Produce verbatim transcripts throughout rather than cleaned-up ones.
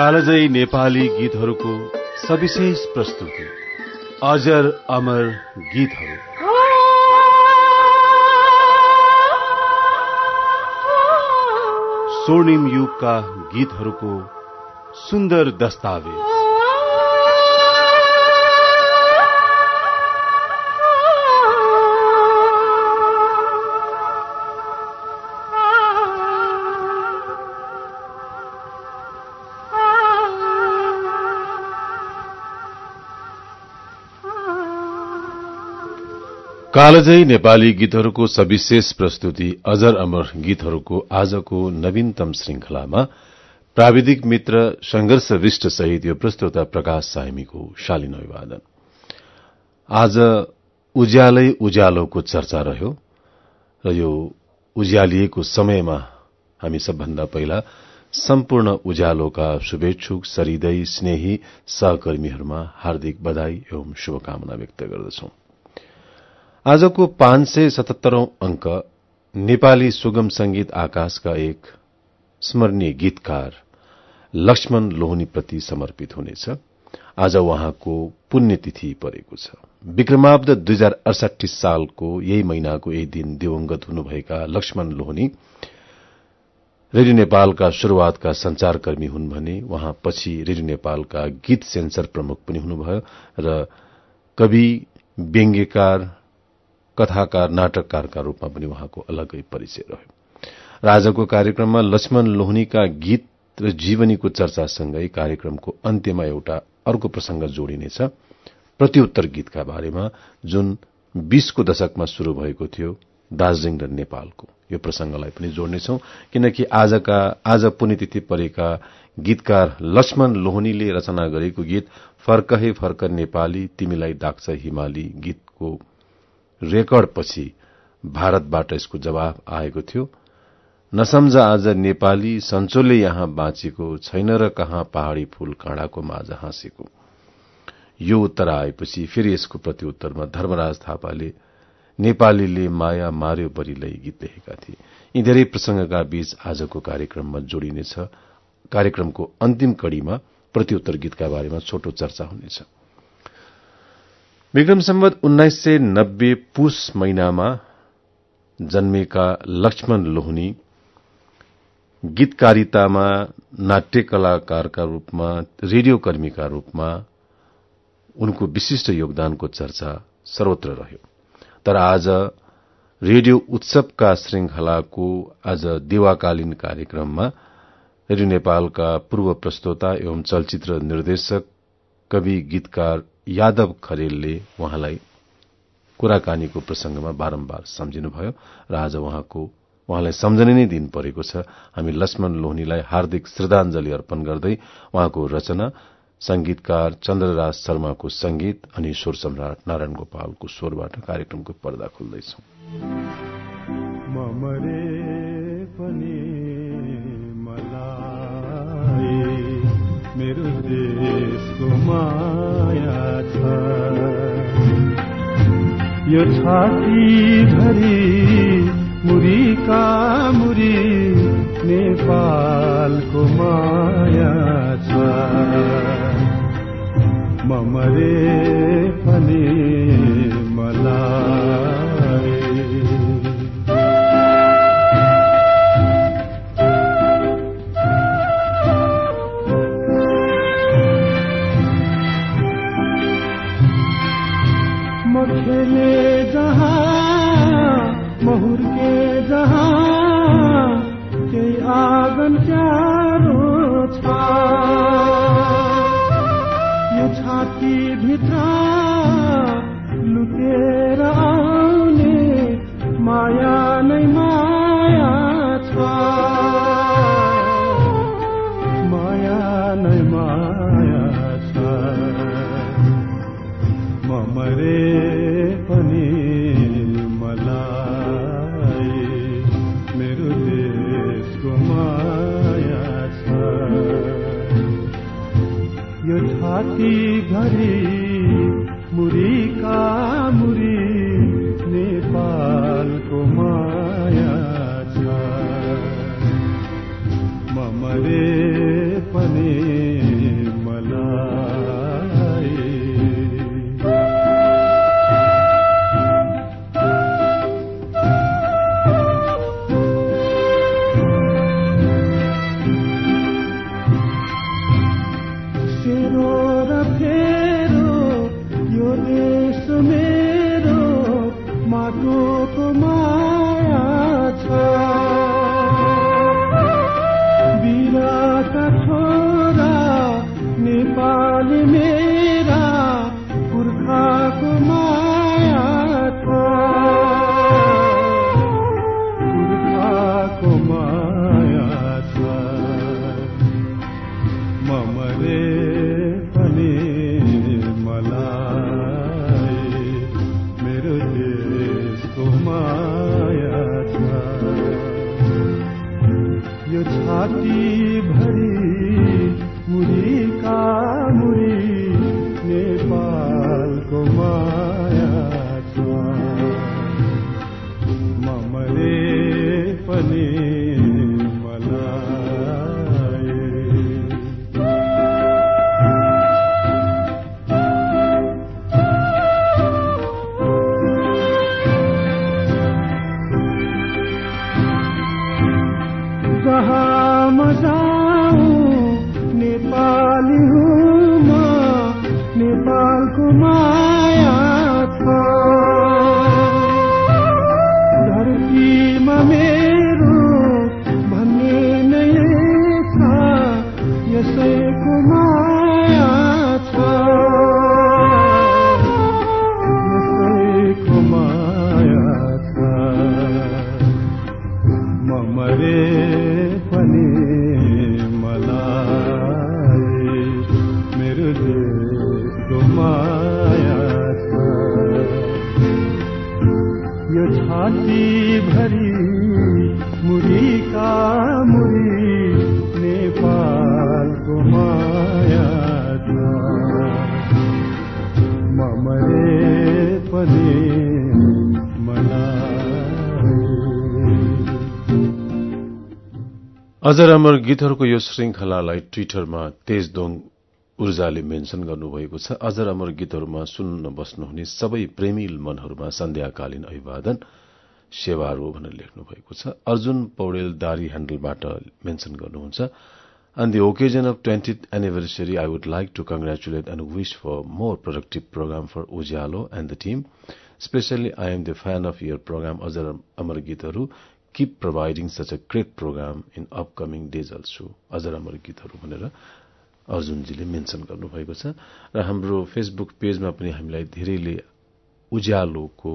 कालजयी नेपाली गीतहरूको सविशेष प्रस्तुति अजर अमर गीतहरू। स्वर्णिम युगका गीतहरूको सुन्दर दस्तावेज। कालजयी नेपाली गीतहरूको सविशेष प्रस्तुति अजर अमर गीतहरूको आजको नवीनतम श्रृंखलामा प्राविधिक मित्र संघर्ष विष्ट सहित यो प्रस्तुता प्रकाश साइमीको शालीन अभिवादन। आज उज्यालै उज्यालोको चर्चा रह्यो र यो उज्यालिएको समयमा हामी सबभन्दा पहिला सम्पूर्ण उज्यालोका शुभेच्छुक सरिदय स्नेही सहकर्मीहरूमा हार्दिक बधाई एवं शुभकामना व्यक्त गर्दछौं। आजको पाँच सय सतहत्तरौं अंक नेपाली सुगम संगीत आकाशका एक स्मरणीय गीतकार लक्ष्मण लोहनीप्रति समर्पित हुनेछ। आज उहाँको पुण्यतिथि परेको छ। विक्रमाब्द दुई हजार अडसठी सालको यही महिनाको यही दिन दिवंगत हुनुभएका लक्ष्मण लोहनी रेडियो नेपालका शुरूआतका संचारकर्मी हुन् भने उहाँ पछि रेडियो नेपालका गीत सेन्सर प्रमुख पनि हुनुभयो र कवि, व्यङ्ग्यकार, कथाकार, नाटककारका रूपमा पनि उहाँको अलगै परिचय रह्यो। र आजको कार्यक्रममा लक्ष्मण लोहनीका गीत र जीवनीको चर्चासँगै कार्यक्रमको अन्त्यमा एउटा अर्को प्रसंग जोडिनेछ, प्रत्युत्तर गीतका बारेमा, जुन बीसको दशकमा शुरू भएको थियो दार्जीलिङ र नेपालको। यो प्रसंगलाई पनि जोड्नेछौं किनकि आजका आज पुण्यतिथि परेका गीतकार लक्ष्मण लोहनीले रचना गरेको गीत फर्क है फर्क नेपाली तिमीलाई डाक्छ हिमाली गीतको रेकर्डपछि भारतबाट यसको जवाब आएको थियो। नसम्झ आज नेपाली सन्चोले यहाँ बाँचेको छैन र कहाँ पहाड़ी फूल काँडाको माझ हाँसेको। यो उत्तर आएपछि फेरि यसको प्रत्युत्तरमा धर्मराज थापाले नेपालीले माया मार्यो बरीलाई गीत लेखेका थिए। यी धेरै प्रसंगका बीच आजको कार्यक्रममा जोडिनेछ। कार्यक्रमको अन्तिम कड़ीमा प्रत्युत्तर गीतका बारेमा छोटो चर्चा हुनेछ। विक्रम सम्वत उन्नाइस सय नब्बे पुष महिनामा जन्मेका लक्ष्मण लोहनी गीतकारितामा, नाट्य कलाकारका रूपमा, रेडियो कर्मीका रूपमा उनको विशिष्ट योगदानको चर्चा सर्वत्र रह्यो। तर आज रेडियो उत्सवका श्रृंखलाको आज देवाकालीन कार्यक्रममा रेडियो नेपालका पूर्व प्रस्तोता एवं चलचित्र निर्देशक, कवि, गीतकार यादव खरेलले उहाँलाई कुराकानीको प्रसंगमा बारम्बार सम्झिनुभयो र आज उहाँको उहाँलाई सम्झने नै दिन परेको छ। हामी लक्ष्मण लोहनीलाई हार्दिक श्रद्धाञ्जली अर्पण गर्दै उहाँको रचना, संगीतकार चन्द्रराज शर्माको संगीत अनि स्वर सम्राट नारायण गोपालको स्वरबाट कार्यक्रमको पर्दा खोल्दैछौं। मेरो देशको माया छ, यो छाती भरि मुरीका मुरी नेपालको माया छ। म मरे पनि मलाई खेले जहाँ महुर के जहाँ केही आँगन प्यारो छ, यो छाती भित्र लुकेर आउने माया नै माया छ, माया नै माया छ। म मरे पनि मलाई मेरो देशको माया छ, यो छाती भरि मुरीका मुरी नेपालको माया छ। म मरे पनि तेरो र फेरो यो देश मेरो माटोको माया छ बिराका छोरा नेपाली मेरा पुर्खाको माया छ पुर्खाको माया छ ममरे पनि मलाई मेरो देशको माया छ यो छाती भरि मुरीका मुरी नेपालको माया छ ममरे पनि जहाँ म जाऊँ नेपाली हूँ म नेपालको माया छ धरतीमा मेरो भन्ने नै छ यसैको माया छ यसैको माया छ ममरे पनि मलाई मेरो देशको माया छ यो छाती भरि मुरीका मुरी नेपालको माया छ ममरे पनि अजर अमर गीतहरूको यो श्रृंखलालाई ट्विटरमा तेजदोङ ऊर्जाले मेन्सन गर्नुभएको छ। अजर अमर गीतहरूमा सुन्न बस्नुहुने सबै प्रेमिल मनहरूमा सन्ध्याकालीन अभिवादन सेवारो भनेर लेख्नु भएको छ। अर्जुन पौडेल दारी ह्यान्डलबाट मेन्सन गर्नुहुन्छ। On the occasion of twentieth anniversary, I would like to congratulate and wish for more productive program for Ujalo and the team. Especially, I am the fan of your program, Azar Amar Geetaru. Keep providing such a great program in upcoming days also. Azar Amar Geetaru भनेर अर्जुनजीले mention गर्नुभएको छ र हाम्रो Facebook पेजमा पनि हामीलाई धेरैले उज्यालोको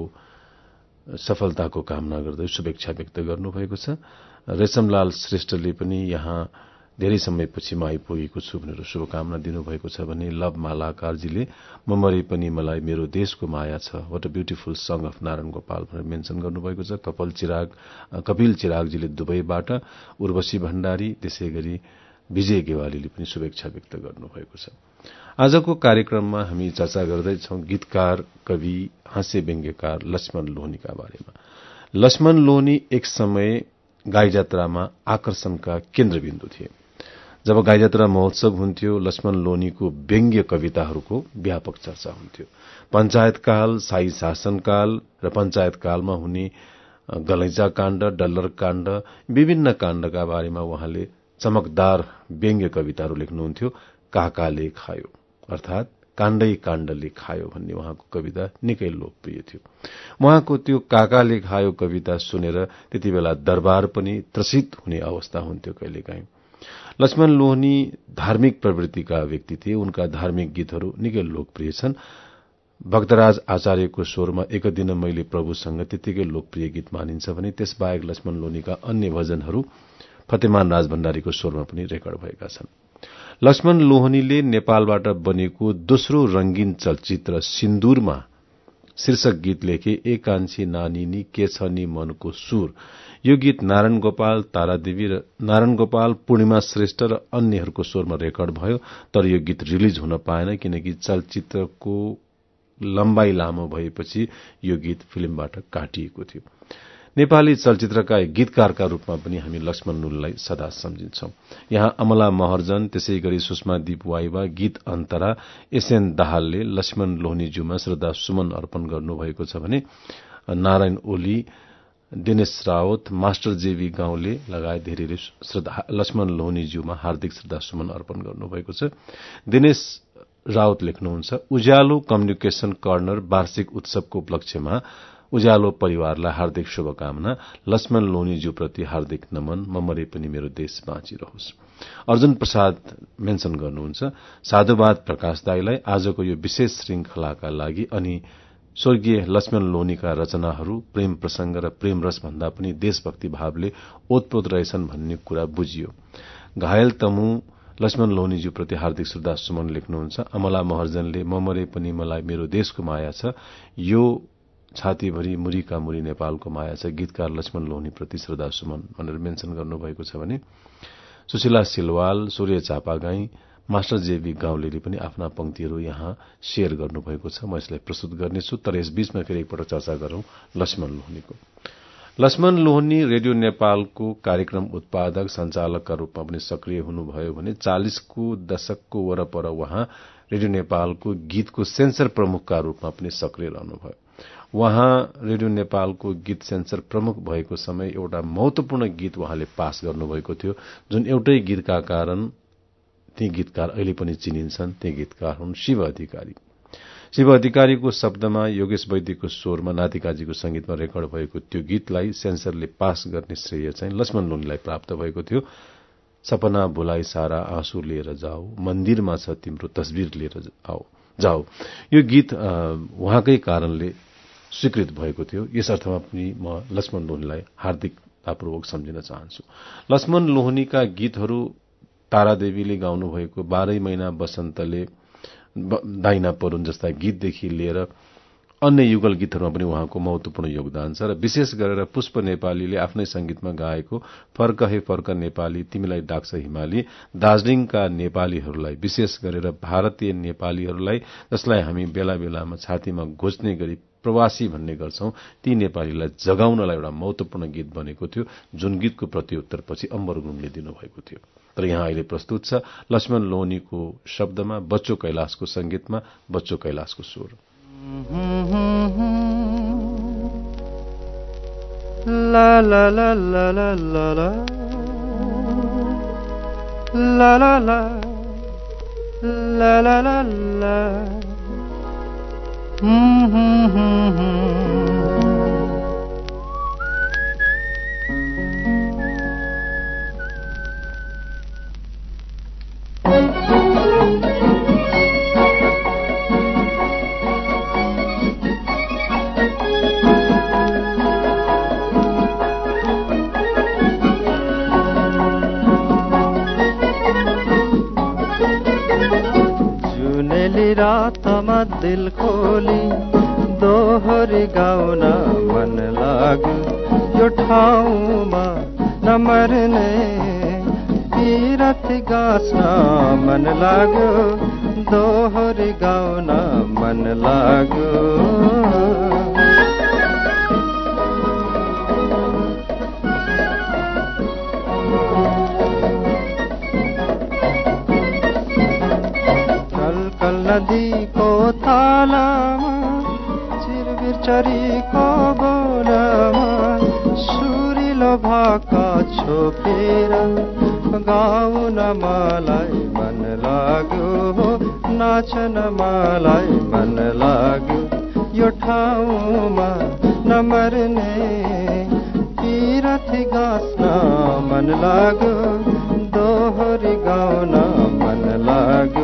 सफलताको कामना गर्दै शुभेच्छा व्यक्त गर्नुभएको छ। रेशमलाल श्रेष्ठले पनि यहाँ धेरै समयपछि म आइपुगेको छु भनेर शुभकामना दिनुभएको छ भने लभ मालाकारजीले म मरे पनि मलाई मेरो देशको माया छ, what a beautiful song of Narayan Gopal भनेर मेन्सन गर्नुभएको छ। कपाल चिराग कपिल चिरागजीले दुबईबाट, उर्वशी भण्डारी त्यसैगरी विजय गेवालीले पनि शुभेच्छा व्यक्त गर्नुभएको छ। आजको कार्यक्रममा हामी चर्चा गर्दैछौं गीतकार, कवि, हास्य व्यङ्ग्यकार लक्ष्मण लोहनीका बारेमा। लक्ष्मण लोहनी एक समय गाईजात्रामा आकर्षणका केन्द्रबिन्दु थिए। जब गाईजात्रा महोत्सव हुन्थ्यो, लक्ष्मण लोहनीको व्यङ्ग्य कविताहरूको व्यापक चर्चा हुन्थ्यो। पञ्चायतकाल, शाही शासनकाल र पञ्चायतकालमा हुने गलैँचा काण्ड, डल्लर काण्ड, विभिन्न काण्डका बारेमा उहाँले चमकदार व्यङ्ग्य कविताहरू लेख्नुहुन्थ्यो। काकाले खायो अर्थात काण्डै काण्डले खायो भन्ने उहाँको कविता निकै लोकप्रिय थियो। उहाँको त्यो काकाले खायो कविता सुनेर त्यति बेला दरबार पनि त्रसित हुने अवस्था हुन्थ्यो कहिलेकाहीँ। लक्ष्मण लोहनी धार्मिक प्रवृत्तिका व्यक्ति थिए। उनका धार्मिक गीतहरू निकै लोकप्रिय छन्। भक्तराज आचार्यको स्वरमा एक दिन मैले प्रभुसँग त्यतिकै लोकप्रिय गीत मानिन्छ भने त्यसबाहेक लक्ष्मण लोहनीका अन्य भजनहरू फतेमान राज भण्डारीको स्वरमा पनि रेकर्ड भएका छन्। लक्ष्मण लोहनीले नेपालबाट बनेको दोस्रो रंगीन चलचित्र सिन्दूरमा शीर्षक गीत लेखे, ए कान्छी नानिनी के छ नि मनको सुर। यो गीत नारायण गोपाल, तारादेवी र नारायण गोपाल, पूर्णिमा श्रेष्ठ र अन्यहरूको स्वरमा रेकर्ड भयो। तर यो गीत रिलिज हुन पाएन किनकि चलचित्रको लम्बाई लामो भएपछि यो गीत फिल्मबाट काटिएको थियो। नेपाली चलचित्रका गीतकारका रूपमा पनि हामी लक्ष्मण लोहनीलाई सदा सम्झिन्छौं। यहाँ अमला महर्जन, त्यसैगरी सुषमा दीप वाइवा, गीत अन्तरा, एसएन दाहालले लक्ष्मण लोहनीज्यूमा श्रद्धा सुमन अर्पण गर्नुभएको छ भने नारायण ओली, दिनेश रावत, मास्टर जेबी गाउँले लगायत धेरैले श्रद्धा लक्ष्मण लोहनीज्यूमा हार्दिक श्रद्धासुमन अर्पण गर्नुभएको छ। दिनेश रावत लेख्नुहुन्छ, उज्यालो कम्युनिकेशन कर्नर वार्षिक उत्सवको उपलक्ष्यमा उज्यालो परिवारलाई हार्दिक शुभकामना। लक्ष्मण लोहनीज्यूप्रति हार्दिक नमन। म मरे पनि मेरो देश बाँचिरहोस्। अर्जुन प्रसाद मेन्सन गर्नुहुन्छ, साधुवाद प्रकाश दाईलाई आजको यो विशेष श्रृंखलाका लागि अनि स्वर्गीय लक्ष्मण लोहनीका रचनाहरू प्रेम प्रसंग र प्रेम रस भन्दा पनि देशभक्ति भावले ओतप्रोत रहेछन् भन्ने कुरा बुझियो। घायल तमु लक्ष्मण लोहनीज्यूप्रति हार्दिक श्रद्धा सुमन लेख्नुहुन्छ। अमला महर्जनले म मरे पनि मलाई मेरो देशको माया छ, यो छातीभरि मुरीका मुरी नेपालको माया छ, गीतकार लक्ष्मण लोहनीप्रति श्रद्धा सुमन भनेर मेन्सन गर्नुभएको छ भने सुशीला सिलवाल, सूर्य चापागाई, मास्टर जेबी गाउँले पनि आफ्ना पंक्तिहरू यहाँ शेयर गर्नुभएको छ। म यसलाई प्रस्तुत गर्नेछु, तर यस बीचमा फेरि एकपटक चर्चा गरौं लक्ष्मण लोहनीको। लक्ष्मण लोहनी रेडियो नेपालको कार्यक्रम उत्पादक संचालकका रूपमा पनि सक्रिय हुनुभयो भने चालीसको दशकको वरपर उहाँ रेडियो नेपालको गीतको सेन्सर प्रमुखका रूपमा पनि सक्रिय रहनुभयो। उहाँ रेडियो नेपालको गीत सेन्सर प्रमुख भएको समय एउटा महत्वपूर्ण गीत उहाँले पास गर्नुभएको थियो, जुन एउटै गीतका कारण ती गीतकार अहिले पनि चिनिन्छन्। ती गीतकार हुन् शिव अधिकारी। शिव अधिकारीको शब्दमा, योगेश वैद्यको स्वरमा, नातिकाजीको संगीतमा रेकर्ड भएको त्यो गीतलाई सेन्सरले पास गर्ने श्रेय चाहिँ लक्ष्मण लोहनीलाई प्राप्त भएको थियो। सपना भुलाइ सारा आँसु लिएर जाऊ, मन्दिरमा छ तिम्रो तस्बिर लिएर आऊ जाऊ, यो गीत उहाँकै कारणले स्वीकृत भएको थियो। यस अर्थमा पनि म लक्ष्मण लोहनीलाई हार्दिकतापूर्वक सम्झिन चाहन्छु। लक्ष्मण लोहनीका गीतहरू तारादेवीले गाउनुभएको बाह्रै महिना बसन्तले, दाइना परुन जस्ता गीतदेखि लिएर अन्य युगल गीतहरूमा पनि उहाँको महत्वपूर्ण योगदान छ र विशेष गरेर पुष्प नेपालीले आफ्नै संगीतमा गाएको फर्क हे फर्क नेपाली, तिमीलाई डाक्छ हिमाली, दार्जीलिङका नेपालीहरूलाई, विशेष गरेर भारतीय नेपालीहरूलाई जसलाई हामी बेला बेलामा छातीमा घोच्ने गरी प्रवासी भन्ने गर्छौं, ती नेपालीलाई जगाउनलाई एउटा महत्वपूर्ण गीत बनेको थियो, जुन गीतको प्रत्युत्तर पछि अम्बर गुरुङले दिनुभएको थियो। तर यहाँ अहिले प्रस्तुत छ लक्ष्मण लोहनीको शब्दमा, बच्चो कैलाशको संगीतमा, बच्चो कैलाशको स्वर। ला ला ला ला ला ला ला ला ला ला ला ला ला हम्म हम्म हम्म रातमा दिल खोली दोहोरी गाउन मन लाग्यो, यो ठाउँमा नमर्ने पीरथ गाँस्न मन लाग्यो, दोहोरी गाउन मन लाग्यो। नदीको तालामा, चिरबिर चरीको बोलामा, सुरिलो भाका छोपेर गाउन मलाई मन लाग्यो, नाचन मलाई मन लाग्यो, यो ठाउँमा नमर्ने पीरथ गाँस्न मन लाग्यो, दोहोरी गाउन मन लाग्यो।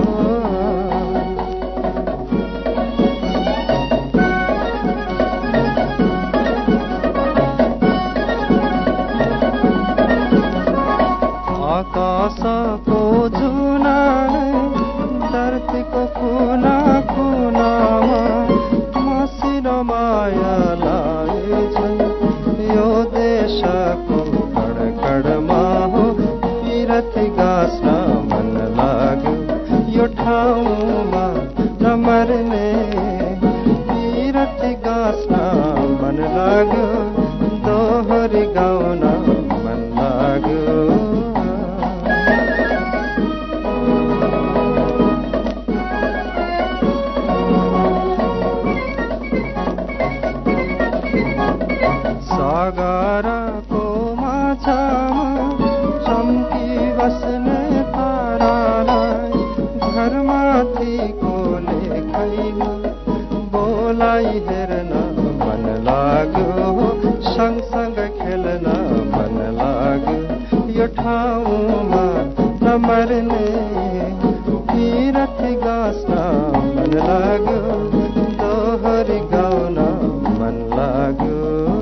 आकाशको जुना धरतीको कुना कुनामा मसिनो मायालाई यो देशको कणकणमा हो पीरथ गाँस्न मन लाग्यो, यो ठाउँमा नमर्ने पीरथ गाँस्न मन लाग्यो, दोहोरी गाउन मन लाग्यो। सागरको माछामा चम्की बस्ने तारालाई घरमाथिको लेखैमा बोलाई हेर्न मन लाग्यो, सँगसँग खेल्न मन लाग्यो। यो ठाउँमा नमर्ने तीरथ गाँस्न मन लाग्यो, दोहोरी गाउन मन लाग्यो।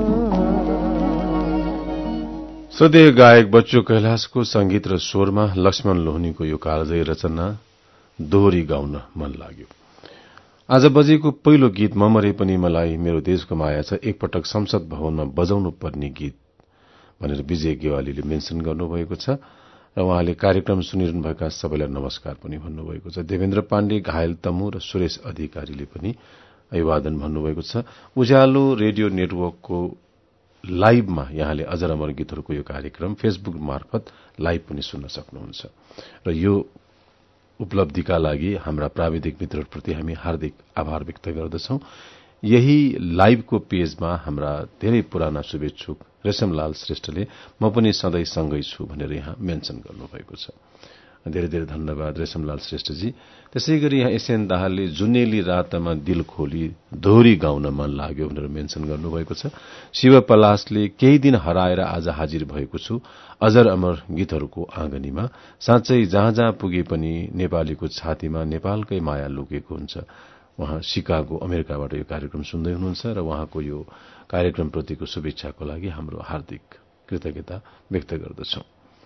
श्रद्धेय गायक बच्चु कैलाशको संगीत र स्वरमा लक्ष्मण लोहनीको यो कालजयी रचना दोहोरी गाउन मन लाग्यो। आज बजेको पहिलो गीत ममरे पनि मलाई मेरो देशको माया छ एकपटक संसद भवनमा बजाउनु पर्ने गीत भनेर विजय गेवालीले मेन्सन गर्नुभएको छ र उहाँले कार्यक्रम सुनिरहनुभएका सबैलाई नमस्कार पनि भन्नुभएको छ। देवेन्द्र पाण्डे, घायल तमु र सुरेश अधिकारीले पनि अभिवादन भन्नुभएको छ। उज्यालो रेडियो नेटवर्कको लाइभमा यहाँले अजर अमर गीतहरूको यो कार्यक्रम फेसबुक मार्फत लाइभ पनि सुन्न सक्नुहुन्छ र यो उपलब्धिका लागि हाम्रा प्राविधिक मित्रहरूप्रति हामी हार्दिक आभार व्यक्त गर्दछौं। यही लाइभको पेजमा हाम्रा धेरै पुराना शुभेच्छुक रेशमलाल श्रेष्ठले म पनि सधैँ सँगै छु भनेर यहाँ मेन्सन गर्नुभएको छ। धेरै धेरै धन्यवाद रेशमलाल श्रेष्ठजी। त्यसै गरी यहाँ एसएन दाहालले जुनेली रातमा दिल खोली दोहोरी गाउन मन लाग्यो भनेर मेन्सन गर्नुभएको छ। शिव पलासले केही दिन हराएर आज हाजिर भएको छु अजर अमर गीतहरूको आँगनीमा, साँच्चै जहाँ जहाँ पुगे पनि नेपालीको छातीमा नेपालकै माया लुकेको हुन्छ। उहाँ शिकागो अमेरिकाबाट यो कार्यक्रम सुन्दै हुनुहुन्छ र उहाँको यो कार्यक्रमप्रतिको शुभेच्छाको लागि हाम्रो हार्दिक कृतज्ञता व्यक्त गर्दछौं।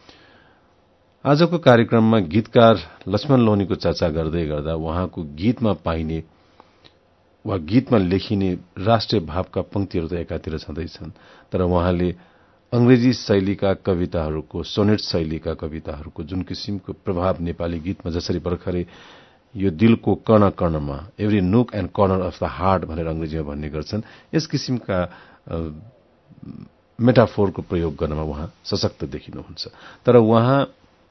आजको कार्यक्रममा गीतकार लक्ष्मण लोहनीको चर्चा गर्दै गर्दा उहाँको गीतमा पाइने वा गीतमा लेखिने राष्ट्रिय भावका पंक्तिहरू त एकातिर छँदैछन्, तर उहाँले अंग्रेजी शैलीका कविताहरूको, सोनेट शैलीका कविताहरूको जुन किसिमको प्रभाव नेपाली गीतमा जसरी भर्खरै यो दिलको कर्ण कर्णमा every nook and corner of the heart भनेर अंग्रेजीमा भन्ने गर्छन्, यस किसिमका मेटाफोरको प्रयोग गर्नमा उहाँ सशक्त देखिनुहुन्छ। तर उहाँ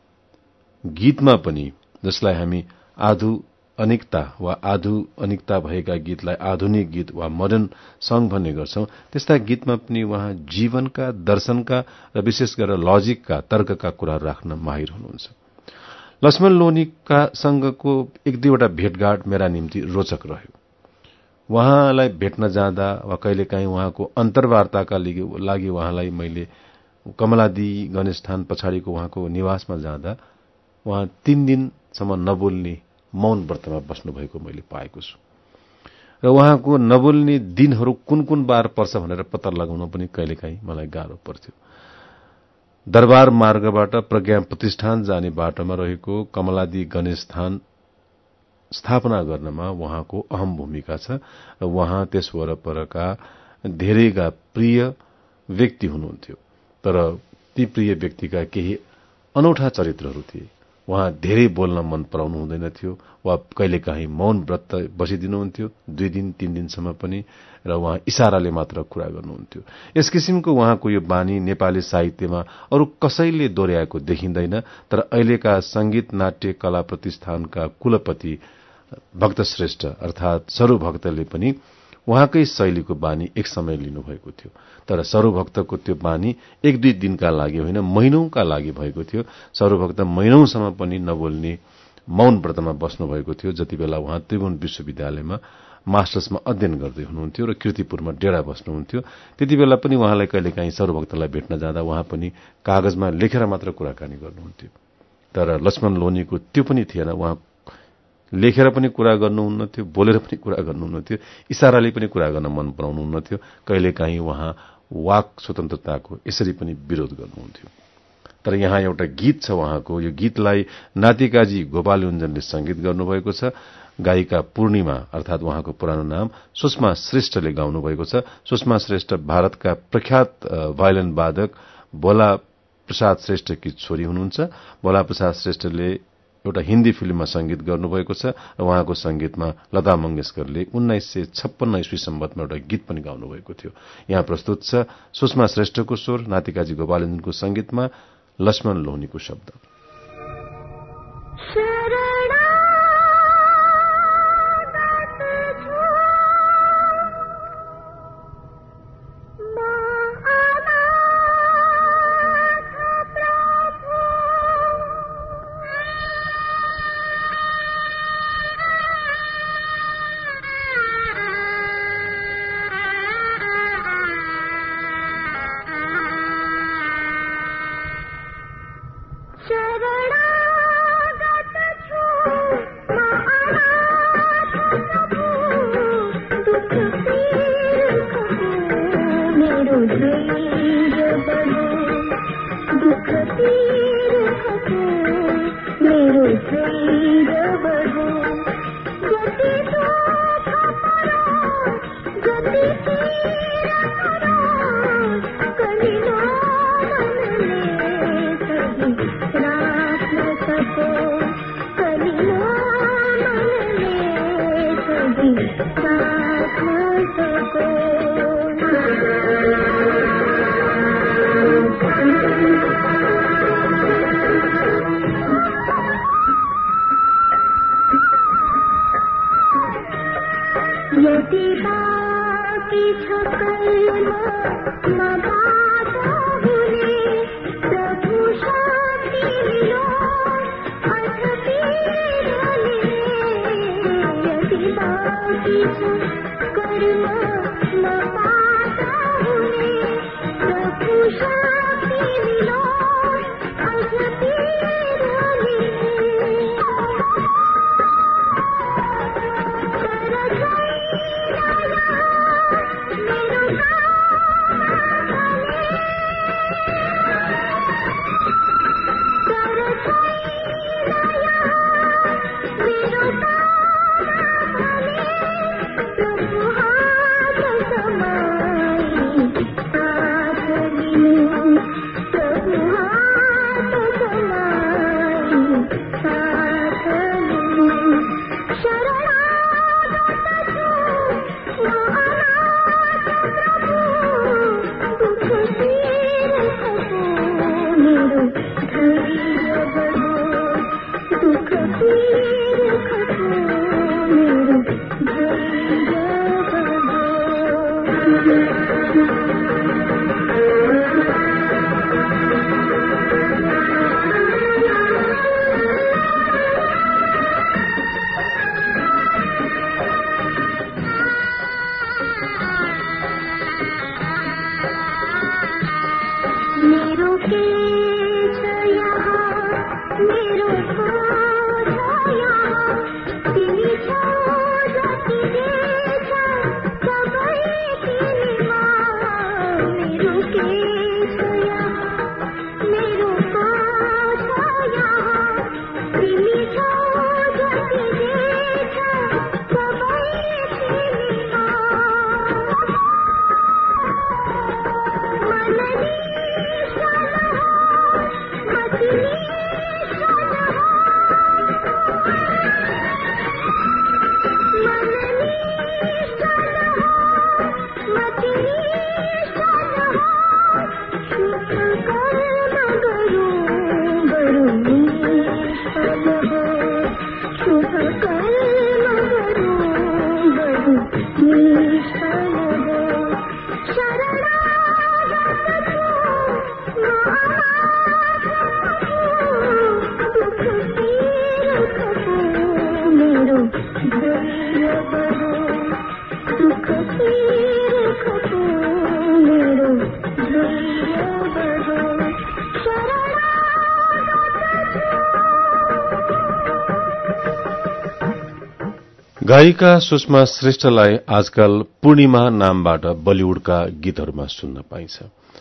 गीतमा पनि जसलाई हामी आधुनिकता वा आधुनिकता भएका गीतलाई आधुनिक गीत वा मोडर्न सङ भन्ने गर्छौं, त्यस्ता गीतमा पनि उहाँ जीवनका, दर्शनका र विशेष गरेर लजिकका, तर्कका कुराहरू राख्न माहिर हुनुहुन्छ। लक्ष्मण लोहनीका सँगको एक दुईवटा भेटघाट मेरा निम्ति रोचक रह्यो। उहाँलाई भेट्न जाँदा वा कहिलेकाहीँ उहाँको अन्तर्वार्ताका लागि उहाँलाई मैले कमलादी गणेशस्थान पछाडिको उहाँको निवासमा जाँदा उहाँ तीन दिनसम्म नबोल्ने मौन व्रतमा बस्नुभएको मैले पाएको छु र उहाँको नबोल्ने दिनहरू कुन कुन बार पर्छ भनेर पत्ता लगाउन पनि कहिलेकाहीँ मलाई गाह्रो पर्थ्यो। दरबार मार्गबाट प्रज्ञा प्रतिष्ठान जाने बाटोमा रहेको कमलादी गणेशस्थान स्थापना गर्नमा उहाँको अहम भूमिका छ र उहाँ त्यस वरपरका धेरैका प्रिय व्यक्ति हुनुहुन्थ्यो। तर ती प्रिय व्यक्तिका केही अनौठा चरित्रहरू थिए। उहाँ धेरै बोल्न मन पराउनु हुँदैनथ्यो वा कहिलेकाहीँ मौन व्रत बसिदिनुहुन्थ्यो दुई दिन तीन दिनसम्म पनि, र उहाँ इशाराले मात्र कुरा गर्नुहुन्थ्यो। यस किसिमको उहाँको यो बानी नेपाली साहित्यमा अरू कसैले दोहोर्याएको देखिँदैन। तर अहिलेका संगीत नाट्य कला प्रतिष्ठानका कुलपति भक्त श्रेष्ठ अर्थात सरू भक्तले पनि उहाँकै शैलीको बानी एक समय लिनुभएको थियो। तर सरू भक्तको त्यो बानी एक दुई दिनका लागि होइन, महिनौंका लागि भएको थियो। सरू भक्त महिनौंसम्म पनि नबोल्ने मौन व्रतमा बस्नुभएको थियो जति बेला उहाँ त्रिभुवन विश्वविद्यालयमा मास्टर्समा अध्ययन गर्दै हुनुहुन्थ्यो र कीर्तिपुरमा डेरा बस्नुहुन्थ्यो। त्यति बेला पनि उहाँलाई कहिलेकाहीँ सरू भक्तलाई भेट्न जाँदा उहाँ पनि कागजमा लेखेर मात्र कुराकानी गर्नुहुन्थ्यो। तर लक्ष्मण लोहनीको त्यो पनि थिएन। उहाँ लेखेर पनि कुरा गर्नुहुन्नथ्यो, बोलेर पनि कुरा गर्नुहुन्नथ्यो, इशाराले पनि कुरा गर्न मन पराउनुहुन्नथ्यो। कहिलेकाहीँ उहाँ वाक स्वतन्त्रताको यसरी पनि विरोध गर्नुहुन्थ्यो। तर यहाँ एउटा गीत छ उहाँको, यो गीतलाई नातिकाजी गोपालञ्जनले संगीत गर्नुभएको छ। गायिका पूर्णिमा अर्थात उहाँको पुरानो नाम सुषमा श्रेष्ठले गाउनुभएको छ। सुषमा श्रेष्ठ भारतका प्रख्यात भायोलिन वादक भोला प्रसाद श्रेष्ठकी छोरी हुनुहुन्छ। भोला प्रसाद श्रेष्ठले एउटा हिन्दी फिल्ममा संगीत गर्नुभएको छ र उहाँको संगीतमा लता मंगेशकरले उन्नाइस सय छप्पन्न ईस्वी सम्बन्धमा एउटा गीत पनि गाउनुभएको थियो। यहाँ प्रस्तुत छ सुषमा श्रेष्ठको स्वर, नातिकाजी गोपालञ्जनको संगीतमा लक्ष्मण लोहनीको शब्द। मा गायिका सुषमा श्रेष्ठलाई आजकल पूर्णिमा नामबाट बलिउडका गीतहरूमा सुन्न पाइन्छ।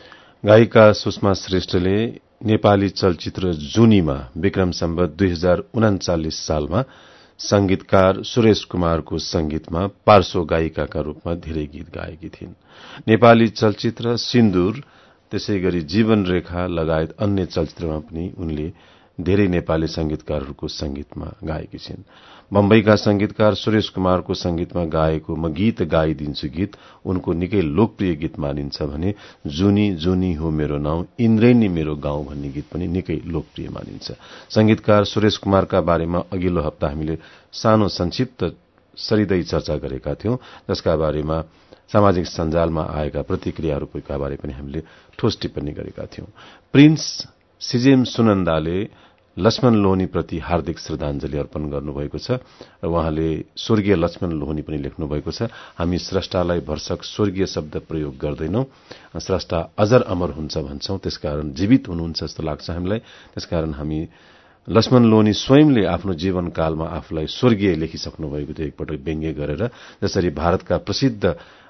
गायिका सुषमा श्रेष्ठले नेपाली चलचित्र जुनीमा विक्रम सम्वत दुई हजार उनाचालिस सालमा संगीतकार सुरेश कुमारको संगीतमा पार्श्व गायिकाका रूपमा धेरै गीत गाएकी थिइन्। नेपाली चलचित्र सिन्दूर, त्यसैगरी जीवन रेखा लगायत अन्य चलचित्रमा पनि उनले धेरै नेपाली संगीतकारहरूको संगीतमा गाएकी छिन्। बम्बईका संगीतकार सुरेश कुमारको संगीतमा गाएको म गीत गाइदिन्छु गीत उनको निकै लोकप्रिय गीत मानिन्छ भने जुनी जुनी हो मेरो नाउँ, इन्द्रेणी मेरो गाउँ भन्ने गीत पनि निकै लोकप्रिय मानिन्छ। संगीतकार सुरेश कुमारका बारेमा अघिल्लो हप्ता हामीले सानो संक्षिप्त सरिदै चर्चा गरेका थियौं, जसका बारेमा सामाजिक सञ्जालमा आएका प्रतिक्रियाहरूका बारे पनि हामीले ठोस टिप्पणी गरेका थियौं। प्रिन्स सिजेम सुनन्दाले लक्ष्मण लोहनीप्रति हार्दिक श्रद्धाञ्जली अर्पण गर्नुभएको छ र उहाँले स्वर्गीय लक्ष्मण लोहनी पनि लेख्नु भएको छ। हामी स्रष्टालाई भरसक स्वर्गीय शब्द प्रयोग गर्दैनौं, स्रष्टा अजर अमर हुन्छ भन्छौं, त्यसकारण जीवित हुनुहुन्छ जस्तो लाग्छ हामीलाई। त्यसकारण हामी लक्ष्मण लोहनी स्वयंले आफ्नो जीवनकालमा आफूलाई स्वर्गीय लेखिसक्नु भएको थियो एकपटक व्यङ्ग्य गरेर। जसरी भारतका प्रसिद्ध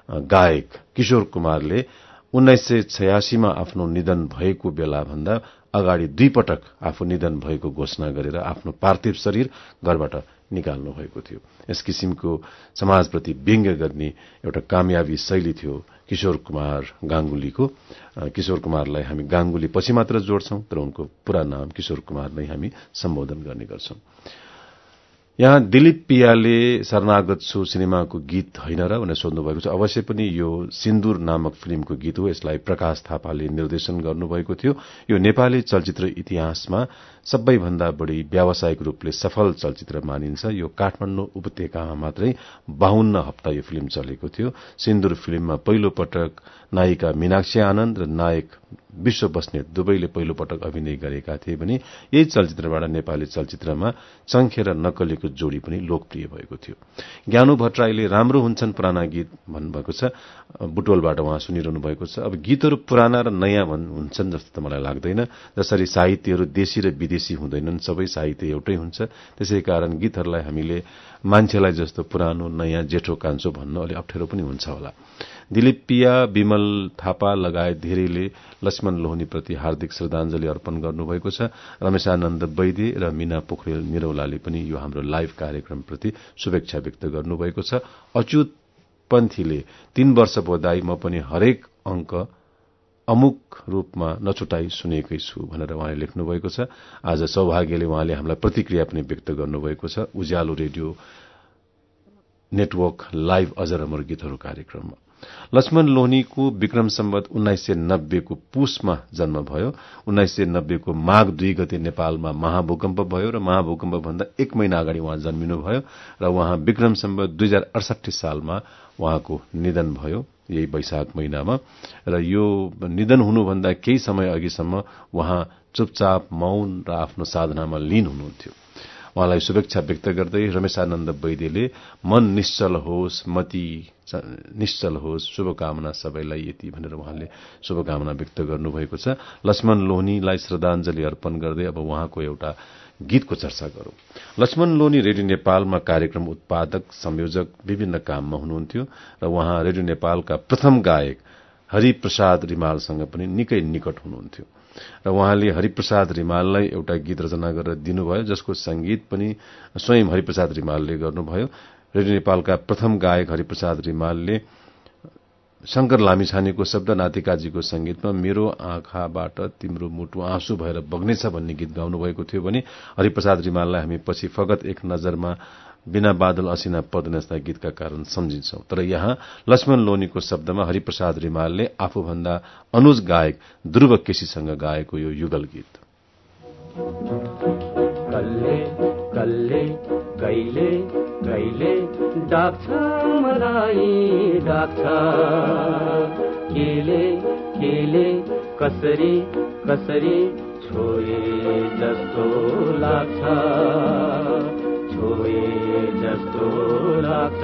गायक किशोर कुमारले उन्नाइस सय छयासीमा आफ्नो निधन भएको बेला भन्दा अगाडि दुई पटक आफू निधन भएको घोषणा गरेर आफ्नो पार्थिव शरीर घरबाट निकाल्नु भएको थियो। यस किसिमको समाजप्रति व्यङ्ग्य गर्ने एउटा कामयाबी शैली थियो किशोर कुमार गांगुलीको। किशोर कुमारलाई हामी गांगुली पछि मात्र जोड्छौं, तर उनको पूरा नाम किशोर कुमार नै हामी सम्बोधन गर्ने गर्छौं। यहाँ दिलीप पियाले शरणागत छु सिनेमाको गीत होइन र भनेर सोध्नु भएको छ। अवश्य पनि यो सिन्दूर नामक फिल्मको गीत हो। यसलाई प्रकाश थापाले निर्देशन गर्नुभएको थियो। यो नेपाली चलचित्र इतिहासमा सबैभन्दा बढ़ी व्यावसायिक रूपले सफल चलचित्र मानिन्छ। यो काठमाडौँ उपत्यकामा मात्रै बाहुन्न हप्ता यो फिल्म चलेको थियो। सिन्दूर फिल्ममा पहिलो पटक नायिका मीनाक्षी आनन्द र नायक विश्व बस्नेत दुवैले पहिलो पटक अभिनय गरेका थिए भने यही चलचित्रबाट नेपाली चलचित्रमा चङ्खे र नक्कलीको जोडी पनि लोकप्रिय भएको थियो। ज्ञानु भट्टराईले राम्रो हुन्छन् पुराना गीत भन्नुभएको छ। बुटोलबाट उहाँ सुनिरहनु भएको छ। अब गीतहरू पुराना र नयाँ हुन्छन् जस्तो त मलाई लाग्दैन। जसरी साहित्यहरू देशी र विदेशी हुँदैनन्, सबै साहित्य एउटै हुन्छ। त्यसै कारण गीतहरूलाई हामीले मान्छेलाई जस्तो पुरानो नयाँ जेठो कान्छो भन्न अलि अप्ठ्यारो पनि हुन्छ होला। दिलीप पिया, विमल थापा लगायत धेरैले लक्ष्मण लोहनीप्रति हार्दिक श्रद्धाञ्जली अर्पण गर्नुभएको छ। रमेशानन्द वैद्य र मीना पोखरेल निरौलाले पनि यो हाम्रो लाइभ कार्यक्रमप्रति शुभेच्छा व्यक्त गर्नुभएको छ। अच्युत पन्थीले तीन वर्ष बधाई, म पनि हरेक अंक अमुक रूपमा नछुटाई सुनेकै छु भनेर उहाँले लेख्नुभएको छ। आज सौभाग्यले उहाँले हामीलाई प्रतिक्रिया पनि व्यक्त गर्नुभएको छ उज्यालो रेडियो नेटवर्क लाइभ अजर अमर गीतहरू कार्यक्रममा। लक्ष्मण लोहनीको विक्रम सम्वत उन्नाइस सय नब्बेको पुसमा जन्म भयो। उन्नाइस सय नब्बेको माघ दुई गते नेपालमा महाभूकम्प भयो र महाभूकम्प भन्दा एक महिना अगाडि उहाँ जन्मिनुभयो र उहाँ विक्रम सम्वत दुई हजार अडसठी सालमा उहाँको निधन भयो यही वैशाख महिनामा। र यो निधन हुनुभन्दा केही समय अघिसम्म उहाँ चुपचाप मौन र आफ्नो साधनामा लीन हुनुहुन्थ्यो। उहाँलाई शुभेच्छा व्यक्त गर्दै रमेशानन्द वैद्यले मन निश्चल होस्, मति निश्चल होस्, शुभकामना सबैलाई यति भनेर उहाँले शुभकामना व्यक्त गर्नुभएको छ। लक्ष्मण लोहनीलाई श्रद्धाञ्जली अर्पण गर्दै अब उहाँको एउटा गीतको चर्चा गरौं। लक्ष्मण लोहनी रेडियो नेपालमा कार्यक्रम उत्पादक, संयोजक विभिन्न काममा हुनुहुन्थ्यो र उहाँ रेडियो नेपालका प्रथम गायक हरिप्रसाद रिमालसँग पनि निकै निकट हुनुहुन्थ्यो र उहाँले हरिप्रसाद रिमाललाई एउटा गीत रचना गरेर दिनुभयो जसको संगीत पनि स्वयं हरिप्रसाद रिमालले गर्नुभयो। रेडियो नेपालका प्रथम गायक हरिप्रसाद रिमालले शंकर लामिछानेको शब्द, नातिकाजीको संगीतमा मेरो आँखाबाट तिम्रो मुटु आँसु भएर बग्नेछ भन्ने गीत गाउनु भएको थियो भने हरिप्रसाद रिमाललाई हामी पछि फगत एक नजरमा, बिना बादल असिना पर्दैन जस्ता गीतका कारण सम्झिन्छौं। तर यहाँ लक्ष्मण लोहनीको शब्दमा हरिप्रसाद रिमालले आफूभन्दा अनुज गायक ध्रुव केसीसँग गाएको यो युगल गीत। कल्ले कल्ले गैले गैले डाक्छ मलाई डाक्छ, केले केले कसरी कसरी छोए जस्तो लाग्छ, छोए जस्तो लाग्छ।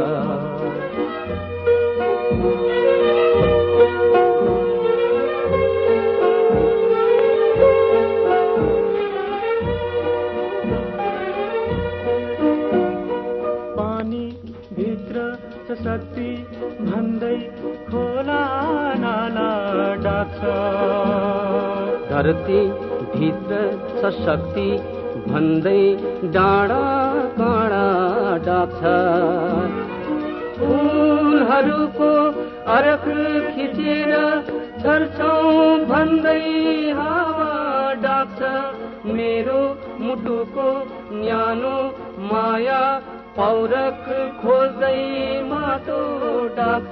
शक्ति भन्दै खोला नाला डाक्छ, धरती भित्र छ शक्ति भन्दै डाँडा काँडा डाक्छ, फूलहरूको अर्क खिचेर छर्छौं भन्दै हावा डाक्छ, मेरो मुटुको न्यानो माया पौरख खोज्दै माटो डाक्छ।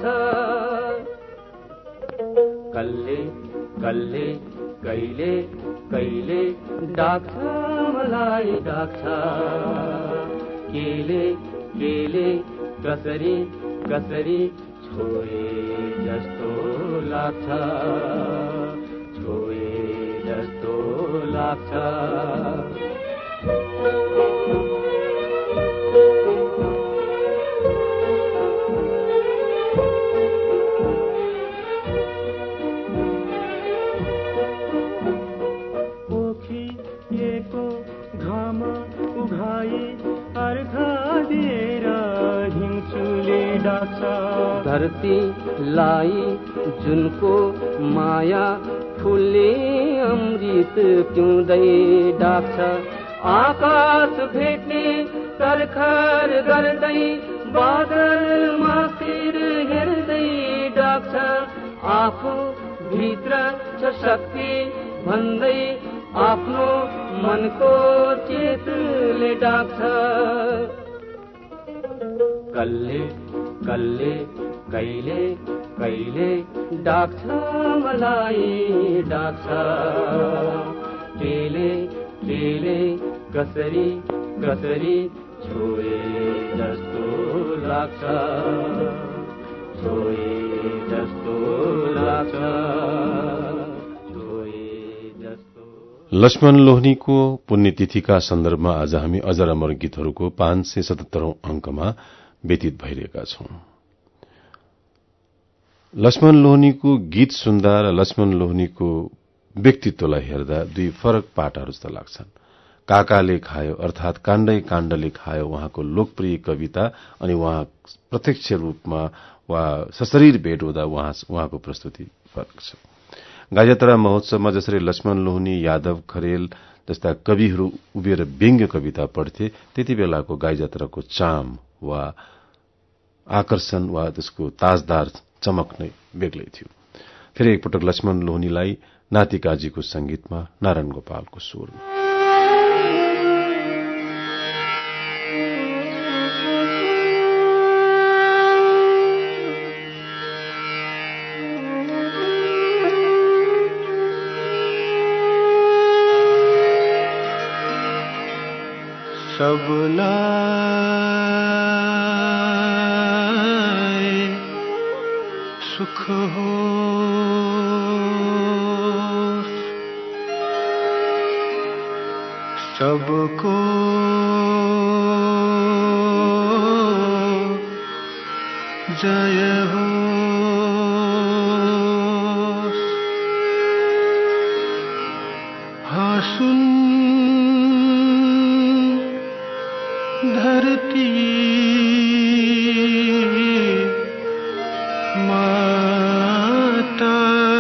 कल्ले कल्ले कहिले कहिले डाक्छ मलाई डाक्छ, केले केले कसरी कसरी छोए जस्तो लाग्छ, छोए जस्तो लाग्छ। धरतीलाई जुनको माया फुलले अमृत पिउँदै डाक्छ, आकाश भेट्ने तरखर गर्दै बादलमा सिर हेर्दै डाक्छ, आफू भित्र छ शक्ति भन्दै आफ्नो मनको चितले डाक्छ कल्ले कल्ले कहिले कहिले डाक्छ मलाई डाक्छ केले केले कसरी कसरी छोए जस्तो लाग्छ छोए जस्तो लाग्छ छोए जस्तो। लक्ष्मण लोहनीको पुण्यतिथिका सन्दर्भमा आज हामी अजर अमर गीतहरूको पाँच सय सतहत्तरौं अंकमा व्यतीत भइरहेका छौं। लक्ष्मण लोहनीको गीत सुन्दा र लक्ष्मण लोहनीको व्यक्तित्वलाई हेर्दा दुई फरक पाटाहरू जस्ता लाग्छन्। काकाले खायो अर्थात काण्डै काण्डले खायो उहाँको लोकप्रिय कविता अनि उहाँ प्रत्यक्ष रूपमा वा सशरीर भेट हुँदा उहाँ उहाँको प्रस्तुति फरक छ। गाईजात्रा महोत्सवमा जसरी लक्ष्मण लोहनी यादव खरेल जस्ता कविहरू उभिएर व्यङ्ग्य कविता पढ्थे त्यति बेलाको गाईजात्राको चाम वा आकर्षण वा त्यसको ताजदार चमक नै बेग्लै थियो। फेरि एकपटक लक्ष्मण लोहनीलाई नाति काजीको संगीतमा नारायण गोपालको स्वरमा। सबलाई सुख हो सबको जय हो हासुन धरती माता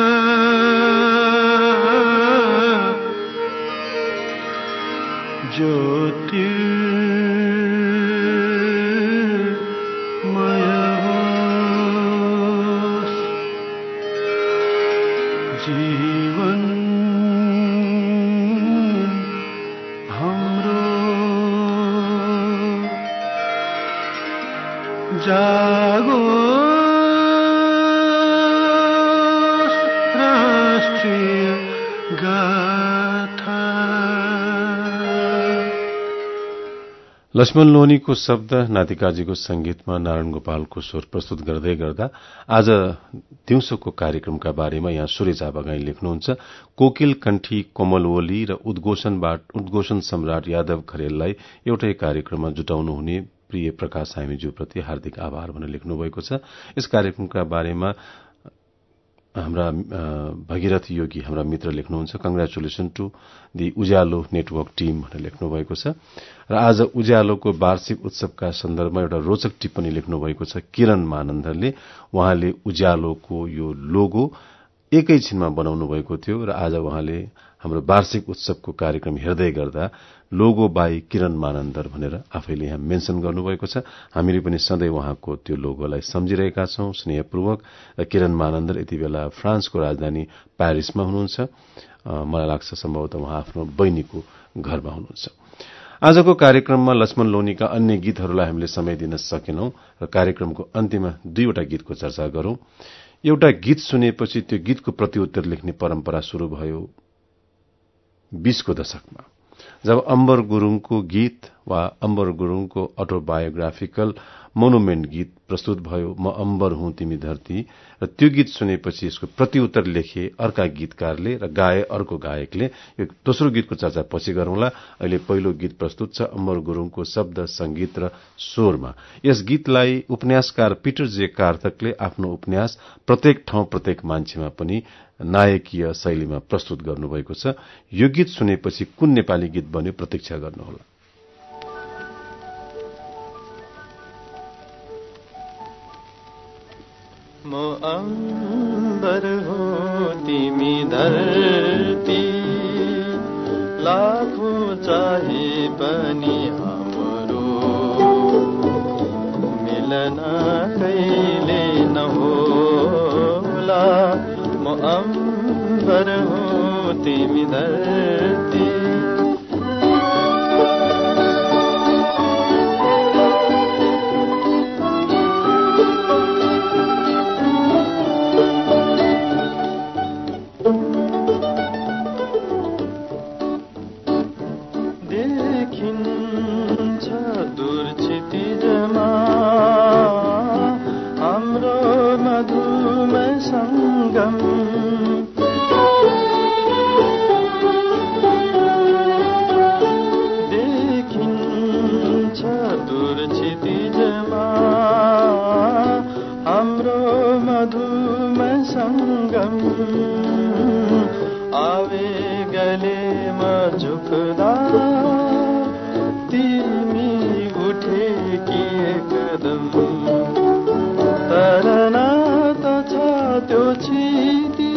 ज्योतिर्मय होस् जीवन जागो राष्ट्रिय गाथा। लक्ष्मण लोहनीको शब्द नातिकाजीको संगीतमा नारायण गोपालको स्वर प्रस्तुत गर्दै गर्दा आज दिउँसोको कार्यक्रमका बारेमा यहाँ सूर्य चापागाई लेख्नुहुन्छ। कोकिल कण्ठी कोमल ओली र उद्घोषणबाट उद्घोषण सम्राट यादव खरेललाई एउटै कार्यक्रममा जुटाउनु हुने प्रिय प्रकाश हामीज्यूप्रति हार्दिक आभार भनेर लेख्नुभएको छ। यस कार्यक्रमका बारेमा हाम्रा भगीरथ योगी हाम्रा मित्र लेख्नुहुन्छ congratulation to the Ujyalo network team भनेर लेख्नुभएको छ। र आज उज्यालोको वार्षिक उत्सवका सन्दर्भमा एउटा रोचक टिप्पणी लेख्नुभएको छ किरण मानन्दरले। उहाँले उज्यालोको यो लोगो एकैछिनमा बनाउनु भएको थियो र आज उहाँले हाम्रो वार्षिक उत्सवको कार्यक्रम हेर्दै गर्दा लोगो बाई किरण मानन्दर भनेर आफैले यहाँ मेन्सन गर्नुभएको छ। हामीले पनि सधैँ उहाँको त्यो लोगोलाई सम्झिरहेका छौं स्नेहपूर्वक। किरण मानन्दर यति बेला फ्रान्सको राजधानी प्यारिसमा हुनुहुन्छ। मलाई लाग्छ सम्भवतः उहाँ आफ्नो बहिनीको घरमा हुनुहुन्छ। आजको कार्यक्रममा लक्ष्मण लोहनीका अन्य गीतहरूलाई हामीले समय दिन सकेनौं र कार्यक्रमको अन्त्यमा दुईवटा गीतको चर्चा गरौं। एउटा गीत सुनेपछि त्यो गीतको प्रत्युत्तर लेख्ने परम्परा शुरू भयो बीसको दशकमा जब अम्बर गुरूङको गीत वा अम्बर गुरूङको अटोबायोग्राफिकल मोनुमेन्ट गीत प्रस्तुत भयो म अम्बर हुँ तिमी धरती र त्यो गीत सुनेपछि यसको प्रत्युत्तर लेखे अर्का गीतकारले र गाए अर्को गायकले। यो दोस्रो गीतको चर्चा पछि गरौंला। अहिले पहिलो गीत प्रस्तुत छ अम्बर गुरूङको शब्द संगीत र स्वरमा। यस गीतलाई उपन्यासकार पीटर जे कार्थकले आफ्नो उपन्यास प्रत्येक ठाउँ प्रत्येक मान्छेमा पनि नायकीय शैलीमा प्रस्तुत गर्नुभएको छ। यो गीत सुनेपछि कुन नेपाली गीत बन्यो प्रतीक्षा गर्नुहोला। म अम्बर हो तिमी धरती लाखौं चाहे पनि हाम्रो मिलन कहिले नहोला। म अम्बर हो तिमी धरती कदम तर नात छ त्यो छिती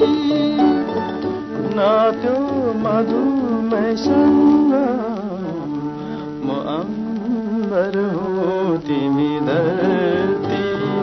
न त्यो मधुमयसँग म अम्बर हो तिमी धरती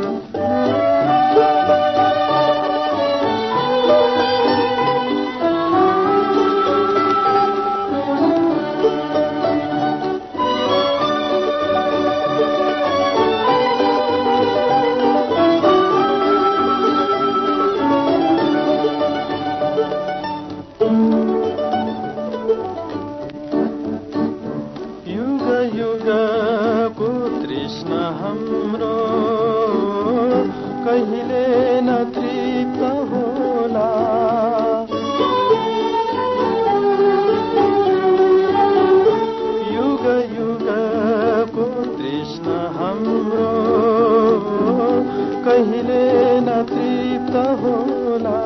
कहिले न तृप्त होला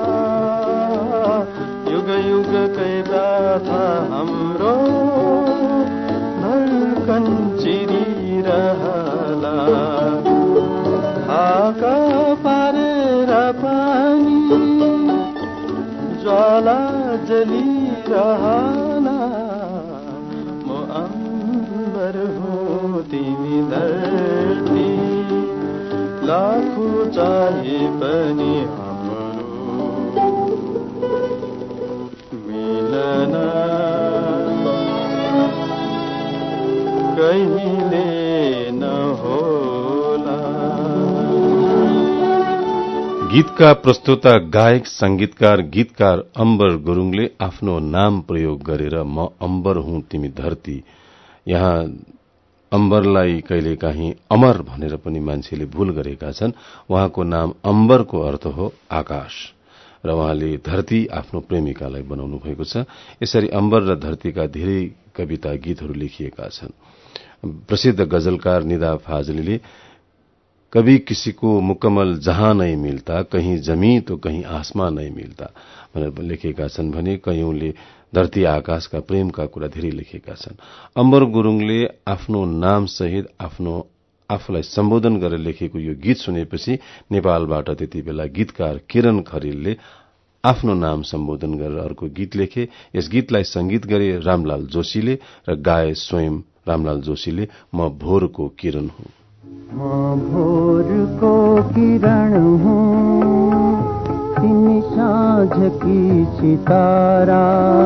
युग युगकै व्यथा हाम्रो धड्कन चिरिरहला आका पारेर पानी ज्वाला जलिरहला म अम्बर हो तिमी धरती लाखौं चाहे पनि हाम्रो मिलन कहिले नहोला। गीतका प्रस्तोता गायक संगीतकार गीतकार अम्बर गुरुङले आफ्नो नाम प्रयोग गरेर म अम्बर हुँ तिमी धरती, यहाँ अम्बरलाई कहिलेकाहीँ अमर भनेर पनि मान्छेले भूल गरेका छन्। उहाँको नाम अम्बरको अर्थ हो आकाश र उहाँले धरती आफ्नो प्रेमिकालाई बनाउनु भएको छ। यसरी अम्बर र धरतीका धेरै कविता गीतहरू लेखिएका छन्। प्रसिद्ध गजलकार निदा फाजलीले कभी किसी को मुकम्मल जहां नहीं मिलता, कहीं जमी तो कहीं आसमान नहीं मिलता भनेर लेखेका छन् भने कयौंले धरती आकाशका प्रेमका कुरा धेरै लेखेका छन्। अम्बर गुरुङले आफ्नो नाम सहित आफ्नो आफूलाई सम्बोधन गरेर लेखेको यो गीत सुनेपछि नेपालबाट त्यति बेला गीतकार किरण खरेलले आफ्नो नाम सम्बोधन गरेर अर्को गीत लेखे। यस गीतलाई संगीत गरे रामलाल जोशीले र गाए स्वयं रामलाल जोशीले म भोरको किरण हुँ। म भोरको किरण हुँ तिमी साँझकी सितारा,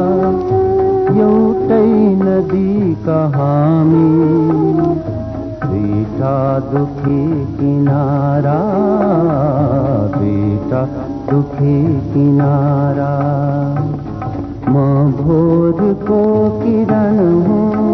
एउटै नदीका हामी दुईटा दुखी किनारा, दुईटा दुखी किनारा। म भोरको किरण हुँ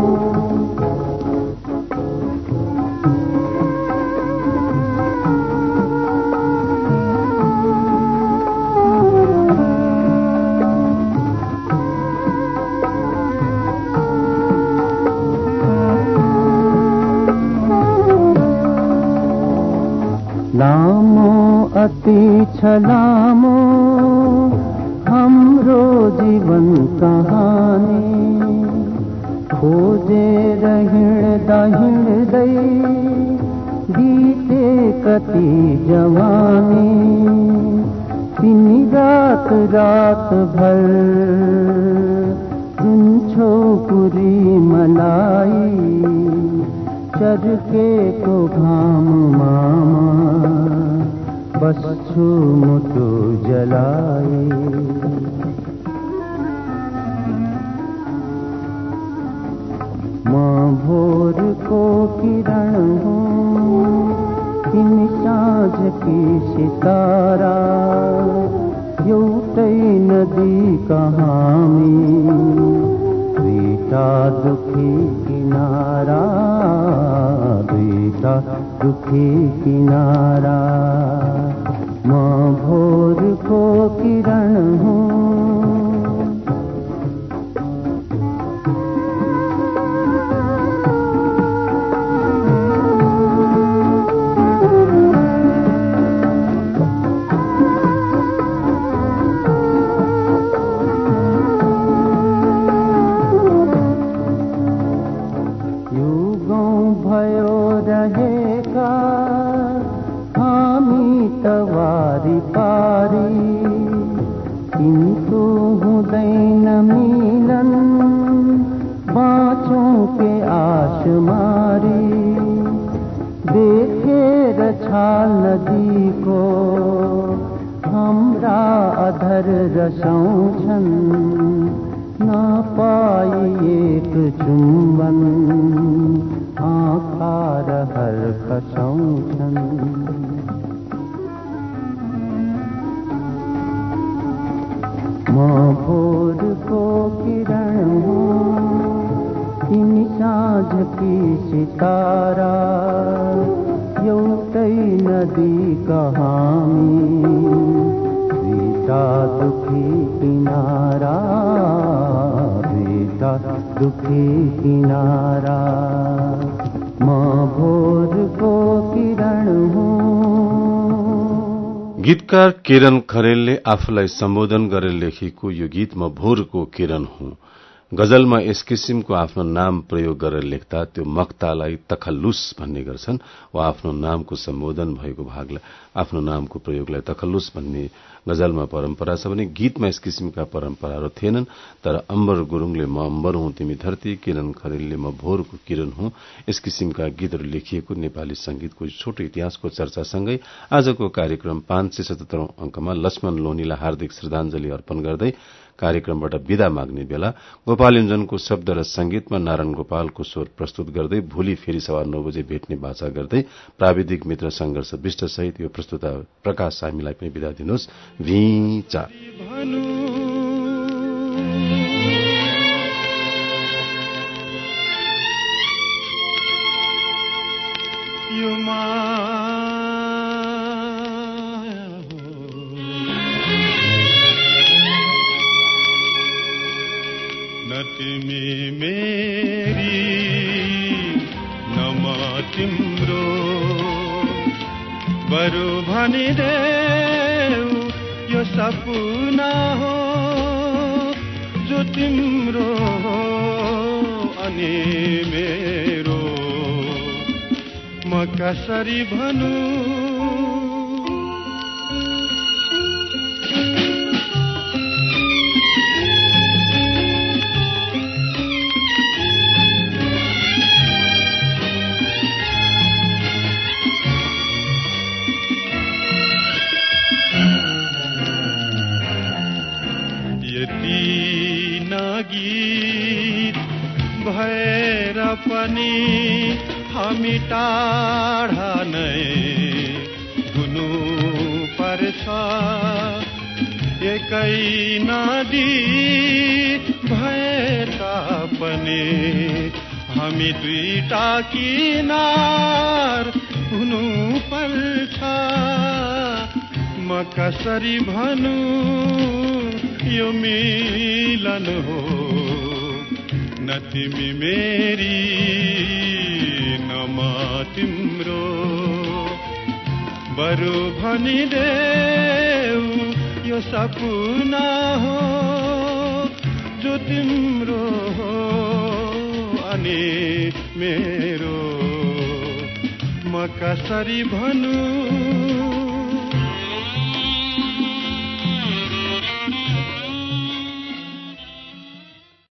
लामो अति छ लामो हाम्रो जीवन कहानी, खोजेर हिँड्दा हिँड्दै बिते कति जवानी। तिमी रात रात भर जुन्छौ पुरी मलाई, चर्केको घाम मामा बस्छु मुटु जलाई। म भोरको किरण हुँ तिमी साँझकी सितारा, एउटै नदीका हामी दुईटा दुखी किनारा, दुईटा दुखी किनारा। म भोरको किरण हुँ का हामी त वारी पारी किन्तु हुँदैन मिलन बाँचौं के आश मारी देखेर छाल नदीको हाम्रा अधर रसाउँछन् नपाई एक चुम्बन आँखा र हर्खसाउँछन् म भोरको किरण हुँ तिमी साँझकी सितारा एउटै नदीका हामी रीता दुखी किनारा रीता दुखी किनारा म भोरको किरण हुँ। गीतकार किरण खरेलले आफूलाई सम्बोधन गरेर लेखेको यो गीत म भोरको किरण हुँ। गजलमा यस किसिमको आफ्नो नाम प्रयोग गरेर लेख्दा त्यो मक्तालाई तखल्लुस भन्ने गर्छन् वा आफ्नो नामको सम्बोधन भएको भागलाई आफ्नो नामको प्रयोगलाई तखल्लुस भन्ने गजलमा परम्परा छ भने गीतमा यस किसिमका परम्पराहरू थिएनन्। तर अम्बर गुरूङले म अम्बर हुँ तिमी धरती, किरण खरेलले म भोरको किरण हुँ, यस किसिमका गीतहरू लेखिएको नेपाली संगीतको छोटो इतिहासको चर्चासँगै आजको कार्यक्रम पाँच सय सतहत्तरौं अंकमा लक्ष्मण लोहनीलाई हार्दिक श्रद्धाञ्जली अर्पण गर्दै कार्यक्रमबाट विदा माग्ने बेला गोपाल योञ्जनको शब्द र संगीतमा नारायण गोपालको स्वर प्रस्तुत गर्दै भोलि फेरि सवा नौ बजे भेट्ने बाचा गर्दै प्राविधिक मित्र संघर्ष विष्ट सहित यो प्रस्तुता प्रकाश सामीलाई पनि विदा दिनुहोस्। भिचा तिमी मेरी नमा तिम्रो बरु भनिदेऊ यो सपना हो जो तिम्रो अनि मेरो म कसरी भनु गीत भएर पनि हामी टाढा नै हुनु पर्छ एकै नदी भएका पनि हामी दुईटा किनार हुनु पर्छ म कसरी भनु यो मिलन हो न तिमी मेरी न म तिम्रो बरु भनिदेऊ यो सपना हो जो तिम्रो हो अनि मेरो म कसरी भनु